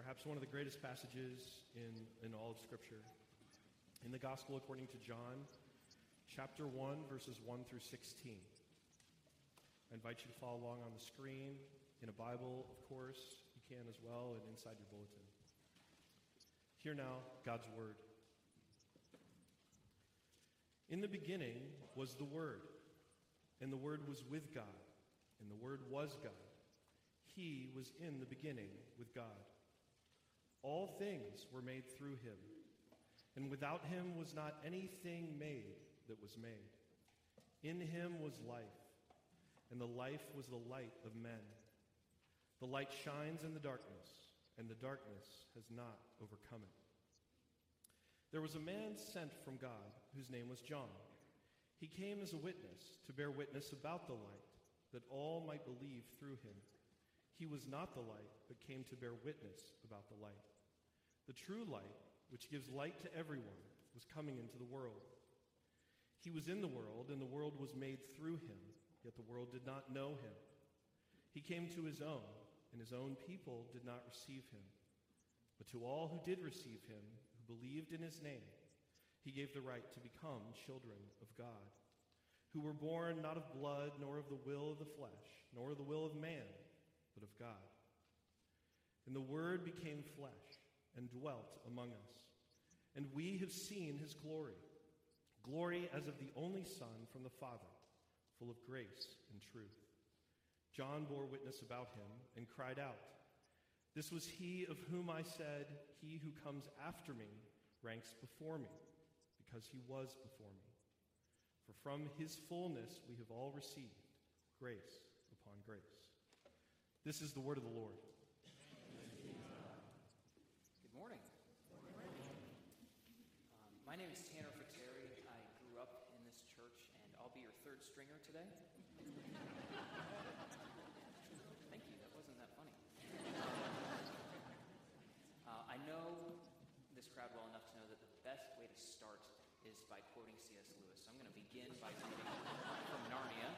perhaps one of the greatest passages in all of Scripture. In the Gospel according to John, chapter 1, verses 1 through 16. I invite you to follow along on the screen, in a Bible, of course, you can as well, and inside your bulletin. Hear now God's Word. In the beginning was the Word, and the Word was with God, and the Word was God. He was in the beginning with God. All things were made through him, and without him was not anything made that was made. In him was life, and the life was the light of men. The light shines in the darkness, and the darkness has not overcome it. There was a man sent from God whose name was John. He came as a witness to bear witness about the light, that all might believe through him. He was not the light, but came to bear witness about the light. The true light, which gives light to everyone, was coming into the world. He was in the world, and the world was made through him, yet the world did not know him. He came to his own, and his own people did not receive him. But to all who did receive him, who believed in his name, he gave the right to become children of God, who were born not of blood, nor of the will of the flesh, nor of the will of man, but of God. And the Word became flesh and dwelt among us. And we have seen his glory, glory as of the only Son from the Father, full of grace and truth. John bore witness about him and cried out, "This was he of whom I said, 'He who comes after me ranks before me, because he was before me.' For from his fullness we have all received grace upon grace." This is the word of the Lord. Good morning. My name is Tanner Fateri. I grew up in this church, and I'll be your third stringer today. Thank you. That wasn't that funny. I know this crowd well enough to know that the best way to start is by quoting C.S. Lewis. So I'm going to begin by reading from Narnia.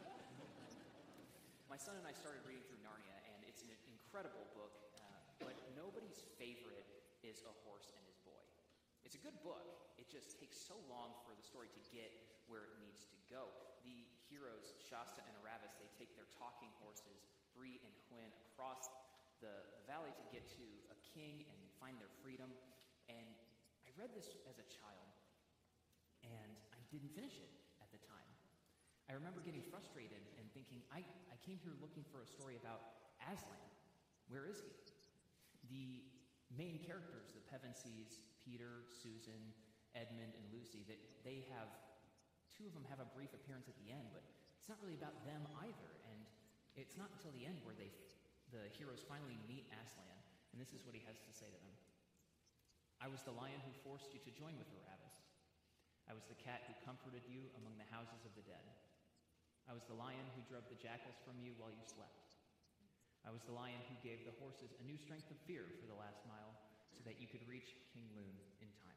My son and I started reading through Narnia, and it's an incredible book, but nobody's favorite is A Horse and His Boy. It's a good book. It just takes so long for the story to get where it needs to go. The heroes, Shasta and Aravis, they take their talking horses, Bree and Quinn, across the valley to get to a king and find their freedom. And I read this as a child, and I didn't finish it at the time. I remember getting frustrated and thinking, I came here looking for a story about Aslan. Where is he? The main characters, the Pevensies, Peter, Susan, Edmund, and Lucy, that they have, two of them have a brief appearance at the end, but it's not really about them either. And it's not until the end where the heroes finally meet Aslan, and this is what he has to say to them. "I was the lion who forced you to join with Aravis. I was the cat who comforted you among the houses of the dead. I was the lion who drove the jackals from you while you slept. I was the lion who gave the horses a new strength of fear for the last mile so that you could reach King Loon in time."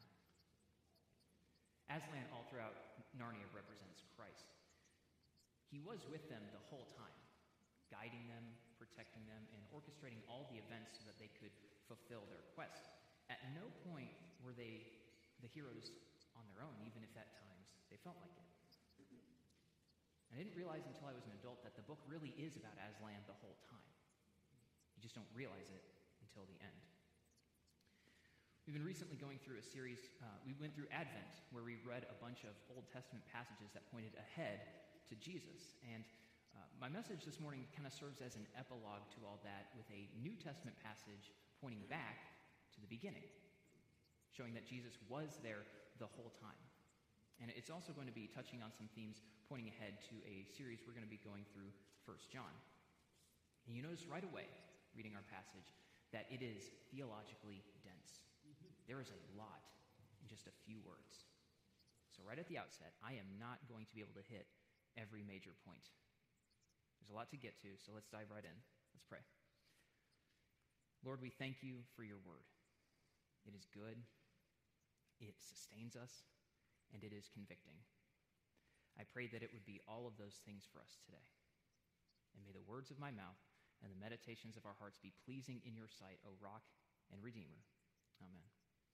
Aslan, all throughout Narnia, represents Christ. He was with them the whole time, guiding them, protecting them, and orchestrating all the events so that they could fulfill their quest. At no point were they the heroes on their own, even if at times they felt like it. I didn't realize until I was an adult that the book really is about Aslan the whole time. You just don't realize it until the end. We've been recently going through a series, we went through Advent, where we read a bunch of Old Testament passages that pointed ahead to Jesus. And my message this morning kind of serves as an epilogue to all that, with a New Testament passage pointing back to the beginning, showing that Jesus was there the whole time. And it's also going to be touching on some themes pointing ahead to a series we're going to be going through 1 John. And you notice right away, reading our passage, that it is theologically dense. There is a lot in just a few words. So right at the outset, I am not going to be able to hit every major point. There's a lot to get to, so let's dive right in. Let's pray. Lord, we thank you for your word. It is good, it sustains us, and it is convicting. I pray that it would be all of those things for us today. And may the words of my mouth and the meditations of our hearts be pleasing in your sight, O rock and Redeemer. Amen.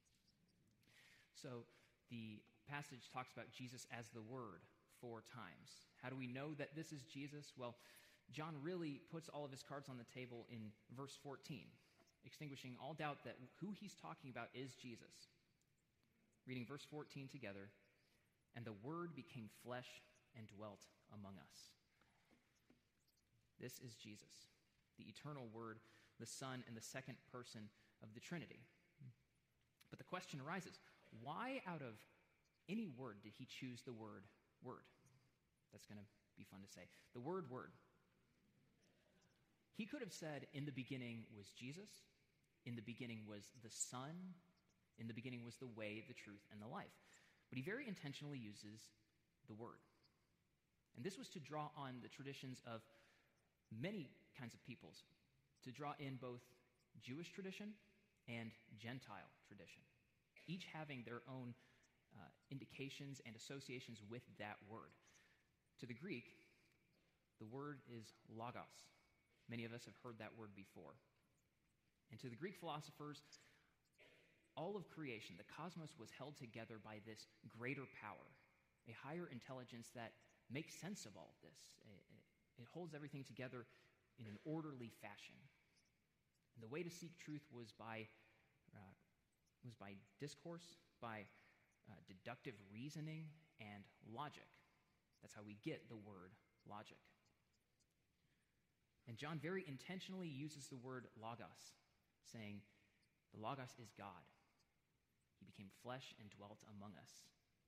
So the passage talks about Jesus as the Word 4 times. How do we know that this is Jesus? Well, John really puts all of his cards on the table in verse 14, extinguishing all doubt that who he's talking about is Jesus. Reading verse 14 together, "And the Word became flesh and dwelt among us." This is Jesus, the eternal Word, the Son, and the second person of the Trinity. But the question arises, why out of any word did he choose the word word? That's going to be fun to say. The word word. He could have said, in the beginning was Jesus, in the beginning was the Son, in the beginning was the way, the truth, and the life. But he very intentionally uses the word. And this was to draw on the traditions of many kinds of peoples, to draw in both Jewish tradition and Gentile tradition, each having their own indications and associations with that word. To the Greek, the word is logos. Many of us have heard that word before. And to the Greek philosophers, all of creation, the cosmos, was held together by this greater power, a higher intelligence that makes sense of all of this. It holds everything together in an orderly fashion. And the way to seek truth was by discourse, by deductive reasoning, and logic. That's how we get the word logic. And John very intentionally uses the word logos, saying, the logos is God. He became flesh and dwelt among us.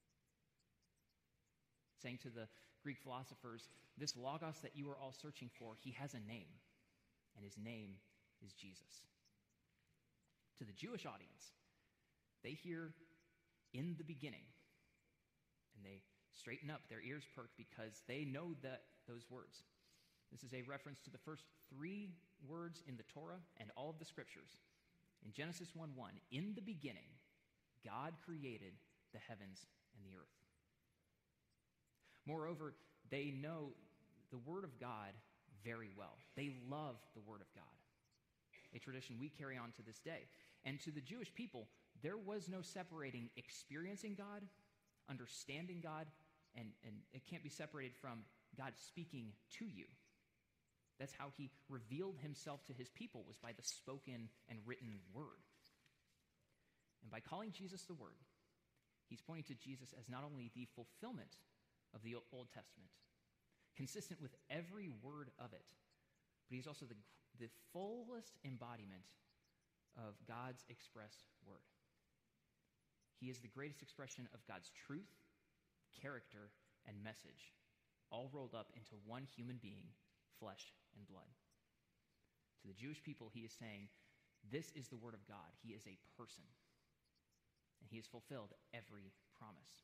Saying to the Greek philosophers, this logos that you are all searching for, he has a name, and his name is Jesus. To the Jewish audience, they hear in the beginning, and they straighten up, their ears perk, because they know those words. This is a reference to the first 3 words in the Torah and all of the scriptures. In Genesis 1:1, in the beginning, God created the heavens and the earth. Moreover, they know the Word of God very well. They love the Word of God, a tradition we carry on to this day. And to the Jewish people, there was no separating experiencing God, understanding God, and it can't be separated from God speaking to you. That's how he revealed himself to his people, was by the spoken and written word. And by calling Jesus the Word, he's pointing to Jesus as not only the fulfillment of the Old Testament, consistent with every word of it, but he's also the fullest embodiment of God's express word. He is the greatest expression of God's truth, character, and message, all rolled up into one human being, flesh and blood. To the Jewish people, he is saying, this is the Word of God. He is a person, and he has fulfilled every promise.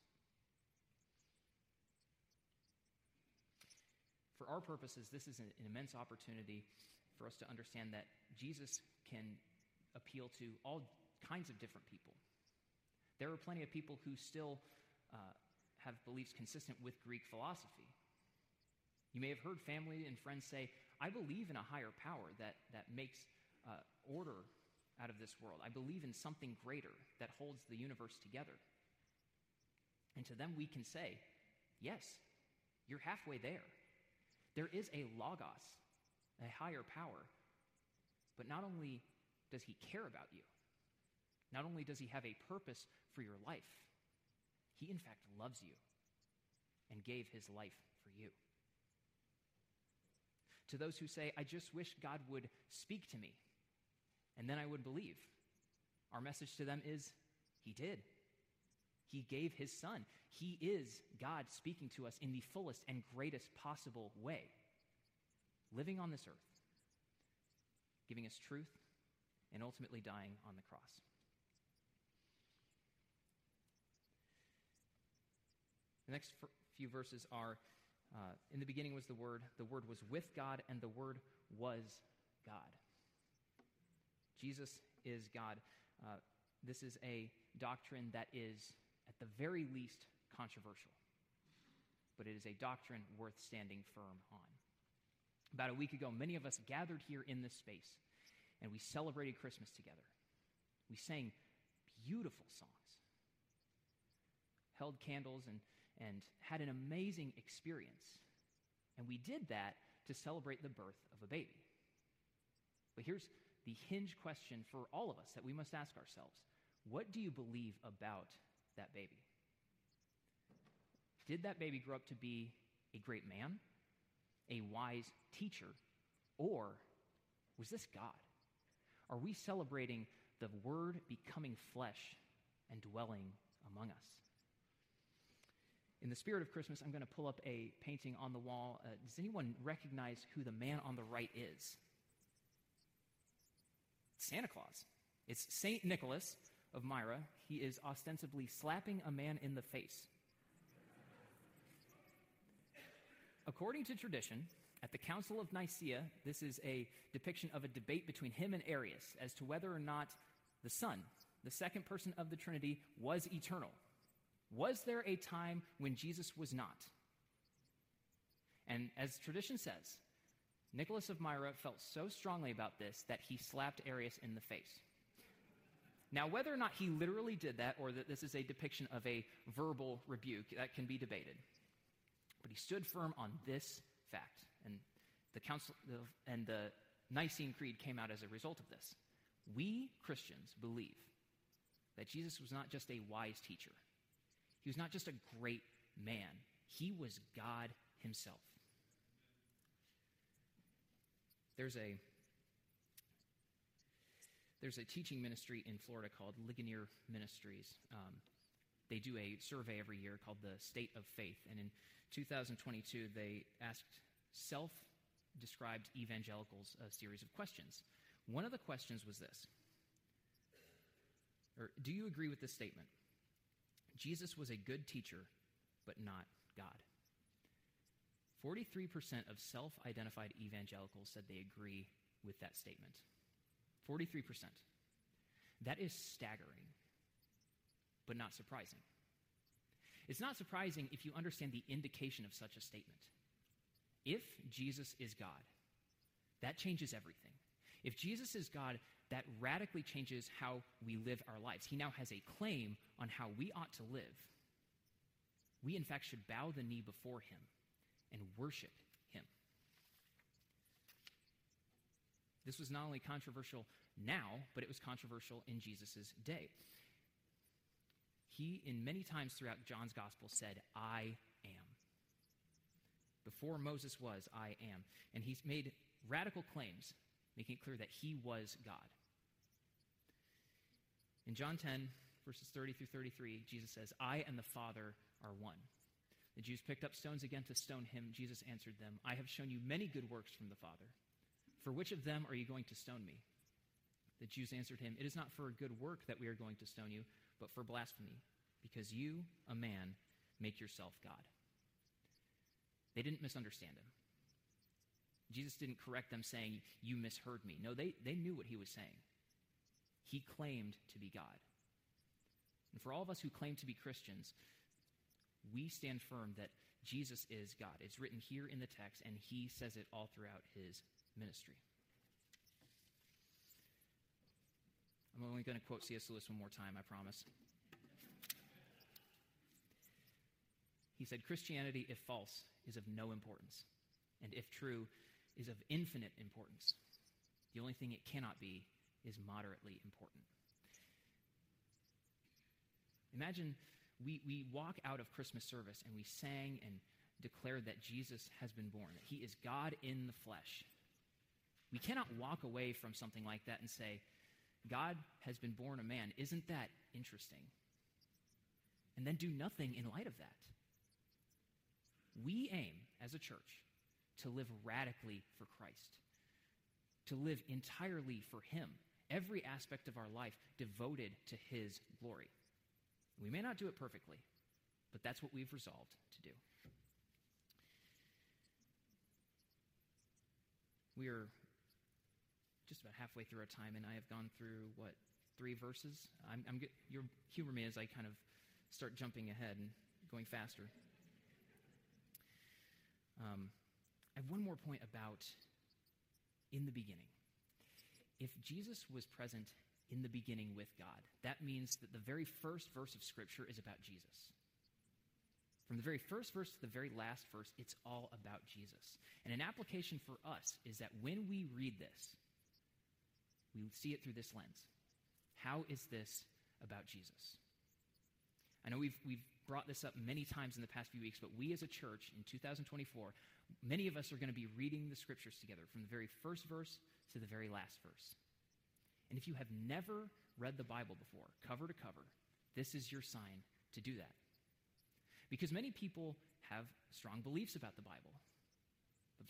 For our purposes, this is an immense opportunity for us to understand that Jesus can appeal to all kinds of different people. There are plenty of people who still have beliefs consistent with Greek philosophy. You may have heard family and friends say, I believe in a higher power that makes order out of this world. I believe in something greater that holds the universe together. And to them we can say, yes, you're halfway there. There is a logos, a higher power, but not only does he care about you, not only does he have a purpose for your life, he in fact loves you and gave his life for you. To those who say, I just wish God would speak to me, and then I would believe, our message to them is, he did. He gave his Son. He is God speaking to us in the fullest and greatest possible way, living on this earth, giving us truth, and ultimately dying on the cross. The next few verses are, in the beginning was the Word was with God, and the Word was God. Jesus is God. This is a doctrine that is, at the very least, controversial, but it is a doctrine worth standing firm on. About a week ago, many of us gathered here in this space, and we celebrated Christmas together. We sang beautiful songs, held candles, and had an amazing experience. And we did that to celebrate the birth of a baby. But here's the hinge question for all of us that we must ask ourselves. What do you believe about that baby? Did that baby grow up to be a great man, a wise teacher, or was this God? Are we celebrating the Word becoming flesh and dwelling among us? In the spirit of Christmas, I'm going to pull up a painting on the wall. Does anyone recognize who the man on the right is? Santa Claus. It's St. Nicholas of Myra. He is ostensibly slapping a man in the face. According to tradition, at the Council of Nicaea, this is a depiction of a debate between him and Arius as to whether or not the Son, the second person of the Trinity, was eternal. Was there a time when Jesus was not? And as tradition says, Nicholas of Myra felt so strongly about this that he slapped Arius in the face. Now, whether or not he literally did that or that this is a depiction of a verbal rebuke, that can be debated. But he stood firm on this fact, and the Council and the Nicene Creed came out as a result of this. We Christians believe that Jesus was not just a wise teacher. He was not just a great man. He was God himself. There's a teaching ministry in Florida called Ligonier Ministries. They do a survey every year called the State of Faith. And in 2022, they asked self-described evangelicals a series of questions. One of the questions was this. Do you agree with this statement? Jesus was a good teacher, but not God. 43% of self-identified evangelicals said they agree with that statement. 43%. That is staggering, but not surprising. It's not surprising if you understand the indication of such a statement. If Jesus is God, that changes everything. If Jesus is God, that radically changes how we live our lives. He now has a claim on how we ought to live. We, in fact, should bow the knee before him and worship him. This was not only controversial now, but it was controversial in Jesus' day. He, in many times throughout John's gospel, said, I am. Before Moses was, I am. And he's made radical claims, making it clear that he was God. In John 10, verses 30 through 33, Jesus says, I and the Father are one. The Jews picked up stones again to stone him. Jesus answered them, I have shown you many good works from the Father. For which of them are you going to stone me? The Jews answered him, it is not for a good work that we are going to stone you, but for blasphemy, because you, a man, make yourself God. They didn't misunderstand him. Jesus didn't correct them saying, you misheard me. No, they knew what he was saying. He claimed to be God. And for all of us who claim to be Christians, we stand firm that Jesus is God. It's written here in the text, and he says it all throughout his ministry. I'm only going to quote C.S. Lewis one more time, I promise. He said, Christianity, if false, is of no importance, and if true, is of infinite importance. The only thing it cannot be is moderately important. Imagine we walk out of Christmas service and we sang and declared that Jesus has been born, that he is God in the flesh. We cannot walk away from something like that and say, God has been born a man. Isn't that interesting? And then do nothing in light of that. We aim, as a church, to live radically for Christ, to live entirely for him, every aspect of our life devoted to his glory. We may not do it perfectly, but that's what we've resolved to do. We are just about halfway through our time, and I have gone through, 3 verses? You'll humor me as I kind of start jumping ahead and going faster. I have one more point about in the beginning. If Jesus was present in the beginning with God. That means that the very first verse of Scripture is about Jesus. From the very first verse to the very last verse, it's all about Jesus. And an application for us is that when we read this, we see it through this lens. How is this about Jesus? I know we've brought this up many times in the past few weeks, but we as a church in 2024, many of us are going to be reading the Scriptures together from the very first verse to the very last verse. And if you have never read the Bible before, cover to cover, this is your sign to do that. Because many people have strong beliefs about the Bible, but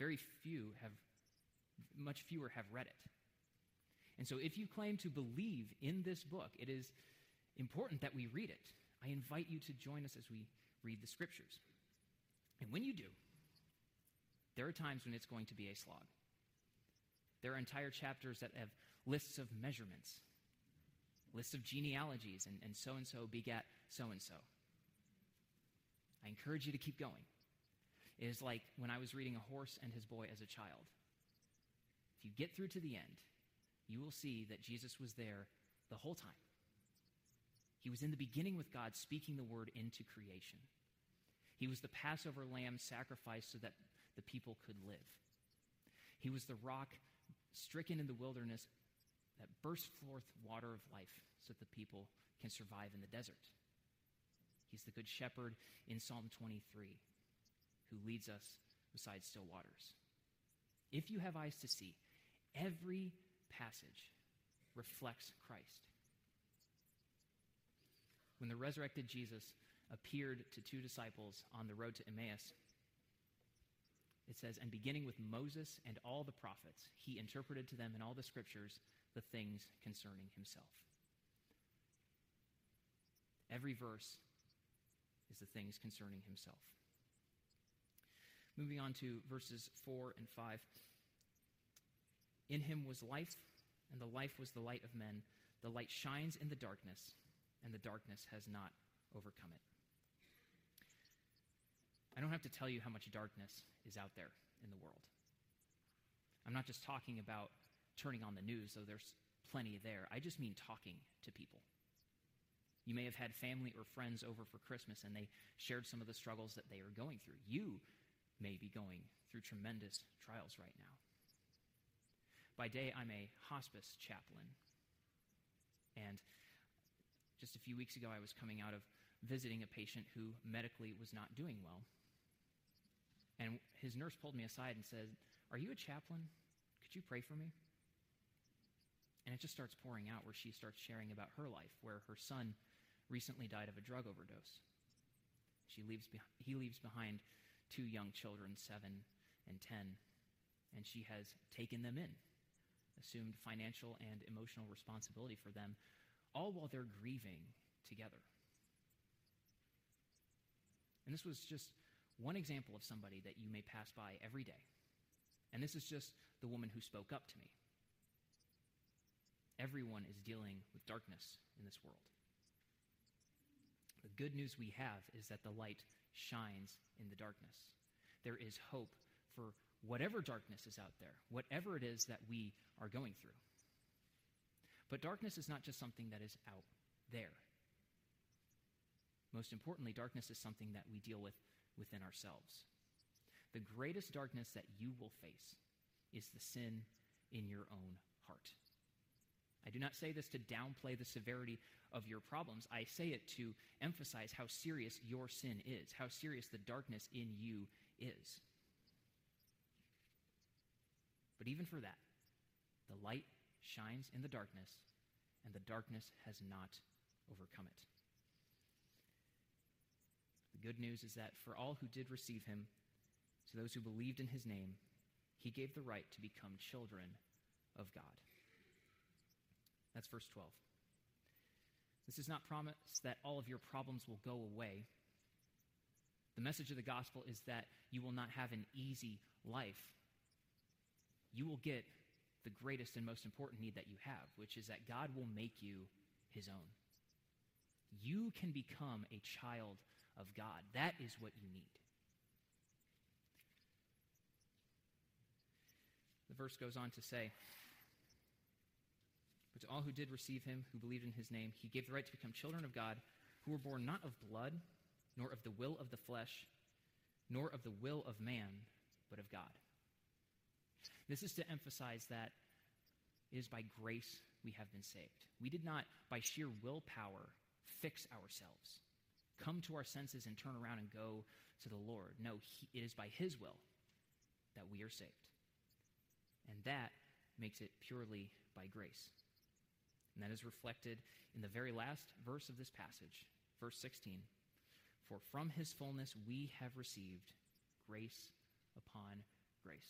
much fewer have read it. And so if you claim to believe in this book, it is important that we read it. I invite you to join us as we read the Scriptures. And when you do, there are times when it's going to be a slog. There are entire chapters that have lists of measurements, lists of genealogies, and so-and-so begat so-and-so. I encourage you to keep going. It is like when I was reading A Horse and His Boy as a child. If you get through to the end, you will see that Jesus was there the whole time. He was in the beginning with God, speaking the word into creation. He was the Passover lamb sacrificed so that the people could live. He was the rock stricken in the wilderness that burst forth water of life so that the people can survive in the desert. He's the good shepherd in Psalm 23 who leads us beside still waters. If you have eyes to see, every passage reflects Christ. When the resurrected Jesus appeared to two disciples on the road to Emmaus, it says, and beginning with Moses and all the prophets, he interpreted to them in all the Scriptures the things concerning himself. Every verse is the things concerning himself. Moving on to verses 4 and 5. In him was life, and the life was the light of men. The light shines in the darkness, and the darkness has not overcome it. I don't have to tell you how much darkness is out there in the world. I'm not just talking about turning on the news, though there's plenty there. I just mean talking to people. You may have had family or friends over for Christmas, and they shared some of the struggles that they are going through. You may be going through tremendous trials right now. By day, I'm a hospice chaplain. And just a few weeks ago, I was coming out of visiting a patient who medically was not doing well. And his nurse pulled me aside and said, "Are you a chaplain? Could you pray for me?" And it just starts pouring out where she starts sharing about her life, where her son recently died of a drug overdose. He leaves behind 2 young children, 7 and 10, and she has taken them in, assumed financial and emotional responsibility for them, all while they're grieving together. And this was just one example of somebody that you may pass by every day. And this is just the woman who spoke up to me. Everyone is dealing with darkness in this world. The good news we have is that the light shines in the darkness. There is hope for whatever darkness is out there, whatever it is that we are going through. But darkness is not just something that is out there. Most importantly, darkness is something that we deal with within ourselves. The greatest darkness that you will face is the sin in your own heart. I do not say this to downplay the severity of your problems. I say it to emphasize how serious your sin is, how serious the darkness in you is. But even for that, the light shines in the darkness, and the darkness has not overcome it. The good news is that for all who did receive him, to those who believed in his name, he gave the right to become children of God. That's verse 12. This does not promise that all of your problems will go away. The message of the gospel is that you will not have an easy life. You will get the greatest and most important need that you have, which is that God will make you his own. You can become a child of God. That is what you need. The verse goes on to say, But to all who did receive him, who believed in his name, he gave the right to become children of God, who were born not of blood, nor of the will of the flesh, nor of the will of man, but of God. This is to emphasize that it is by grace we have been saved. We did not, by sheer willpower, fix ourselves, come to our senses and turn around and go to the Lord. No, it is by his will that we are saved. And that makes it purely by grace. And that is reflected in the very last verse of this passage, verse 16. For from his fullness we have received grace upon grace.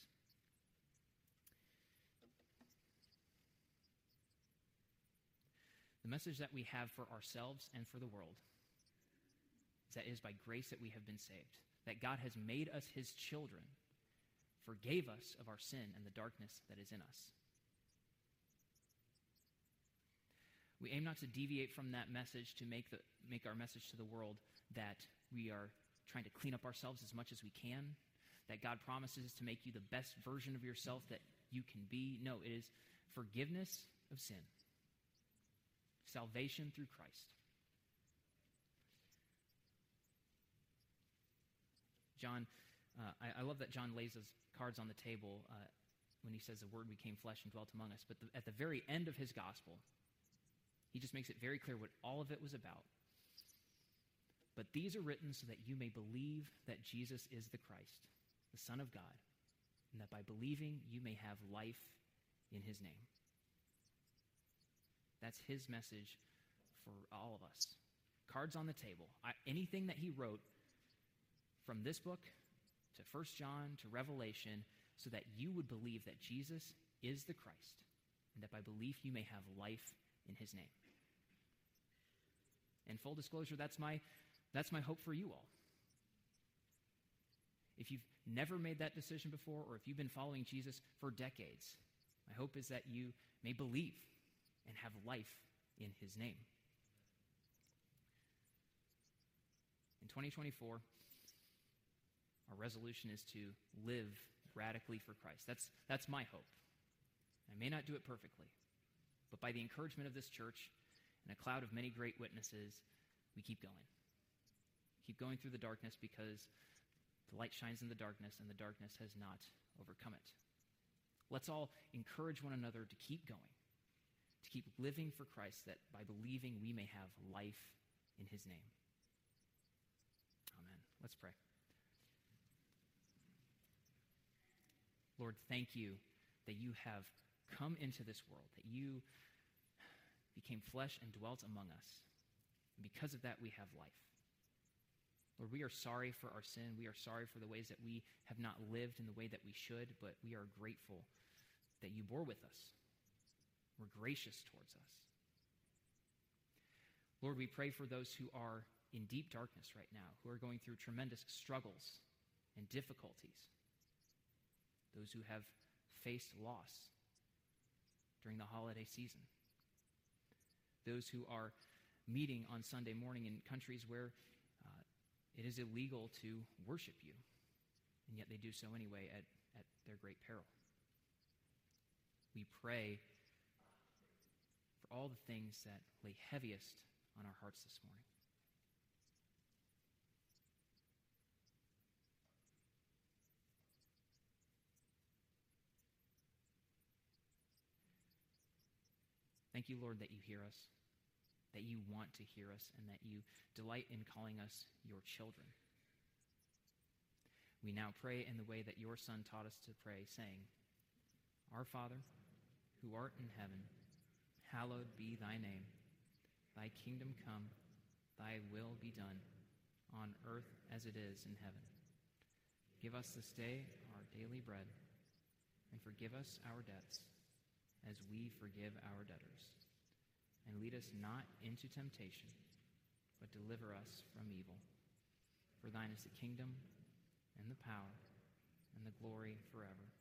The message that we have for ourselves and for the world is that it is by grace that we have been saved, that God has made us his children, forgave us of our sin and the darkness that is in us. We aim not to deviate from that message to make our message to the world that we are trying to clean up ourselves as much as we can, that God promises to make you the best version of yourself that you can be. No, it is forgiveness of sin, salvation through Christ. John, I love that John lays those cards on the table when he says the Word became flesh and dwelt among us. But at the very end of his gospel, he just makes it very clear what all of it was about. But these are written so that you may believe that Jesus is the Christ, the Son of God, and that by believing you may have life in his name. That's his message for all of us. Cards on the table. Anything that he wrote from this book to 1 John to Revelation, so that you would believe that Jesus is the Christ, and that by belief you may have life in his name. And full disclosure, that's my hope for you all. If you've never made that decision before, or if you've been following Jesus for decades, my hope is that you may believe and have life in his name. In 2024, our resolution is to live radically for Christ. That's my hope. I may not do it perfectly, but by the encouragement of this church and a cloud of many great witnesses, we keep going. Keep going through the darkness because the light shines in the darkness, and the darkness has not overcome it. Let's all encourage one another to keep going, to keep living for Christ, that by believing we may have life in his name. Amen. Let's pray. Lord, thank you that you have come into this world, that you became flesh and dwelt among us. And because of that, we have life. Lord, we are sorry for our sin. We are sorry for the ways that we have not lived in the way that we should, but we are grateful that you bore with us. We're gracious towards us. Lord, we pray for those who are in deep darkness right now, who are going through tremendous struggles and difficulties, those who have faced loss during the holiday season, those who are meeting on Sunday morning in countries where it is illegal to worship you, and yet they do so anyway at their great peril. We pray for all the things that lay heaviest on our hearts this morning. Thank you, Lord, that you hear us, that you want to hear us, and that you delight in calling us your children. We now pray in the way that your Son taught us to pray, saying, Our Father, who art in heaven, hallowed be thy name. Thy kingdom come, thy will be done, on earth as it is in heaven. Give us this day our daily bread, and forgive us our debts, as we forgive our debtors. And lead us not into temptation, but deliver us from evil. For thine is the kingdom, and the power, and the glory forever.